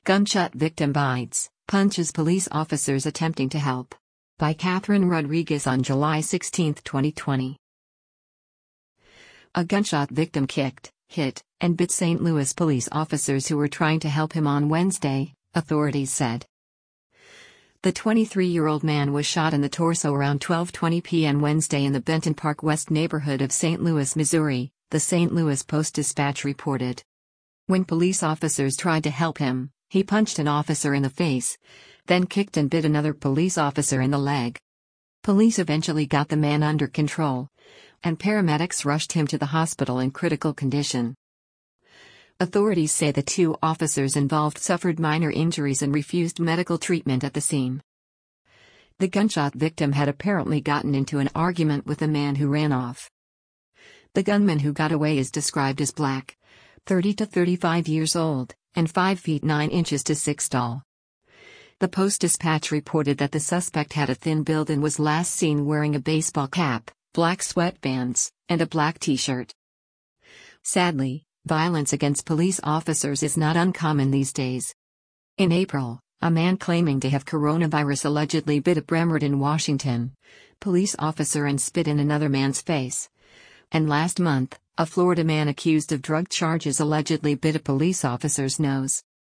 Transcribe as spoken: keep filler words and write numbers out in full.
Gunshot victim bites, punches police officers attempting to help. By Catherine Rodriguez on July sixteenth, twenty twenty. A gunshot victim kicked, hit, and bit Saint Louis police officers who were trying to help him on Wednesday, authorities said. The twenty-three-year-old man was shot in the torso around twelve twenty p m Wednesday in the Benton Park West neighborhood of Saint Louis, Missouri, the Saint Louis Post-Dispatch reported. When police officers tried to help him, he punched an officer in the face, then kicked and bit another police officer in the leg. Police eventually got the man under control, and paramedics rushed him to the hospital in critical condition. Authorities say the two officers involved suffered minor injuries and refused medical treatment at the scene. The gunshot victim had apparently gotten into an argument with a man who ran off. The gunman who got away is described as black, thirty to thirty-five years old, and five feet nine inches to six tall. The Post-Dispatch reported that the suspect had a thin build and was last seen wearing a baseball cap, black sweatbands, and a black t-shirt. Sadly, violence against police officers is not uncommon these days. In April, a man claiming to have coronavirus allegedly bit a Bremerton, Washington, police officer and spit in another man's face. And last month, a Florida man accused of drug charges allegedly bit a police officer's nose.